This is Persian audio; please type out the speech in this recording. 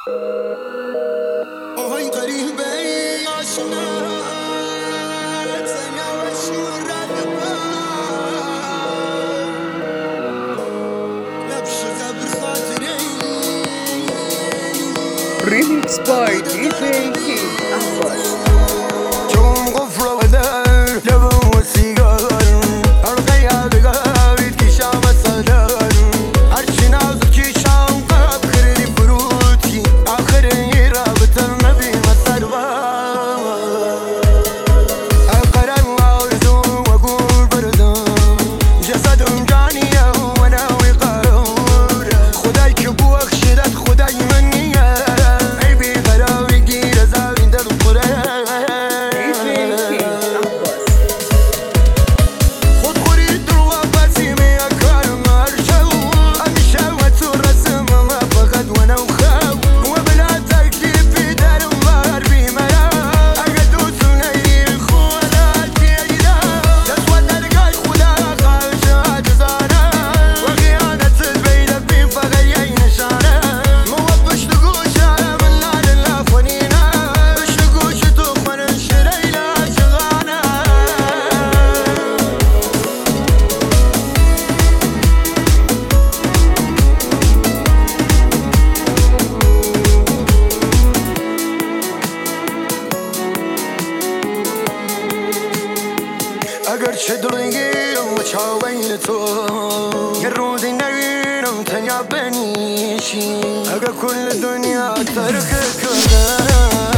وهي قريبة عشنا سنة وشهور رهبة نبش غبر خاطري Remix by DJ King Ahmad. جوم غفرة وذار لبن والسيجار أرقيها بقابل كشام الصدار عرش نازل كشام قاب خري بروتي آخر رابط النبي مصربا أقرأ وأرزو وأقول بردم جسدهم جانية وأنا وقارور خداي كبوخ شدت خداي منية عيبي غراوي جيرة زاوين دل قرار اگر چه دلگیم و چاوین تو یه روزی نگیرم تنیا بنیشی اگر کل دنیا ترک کنم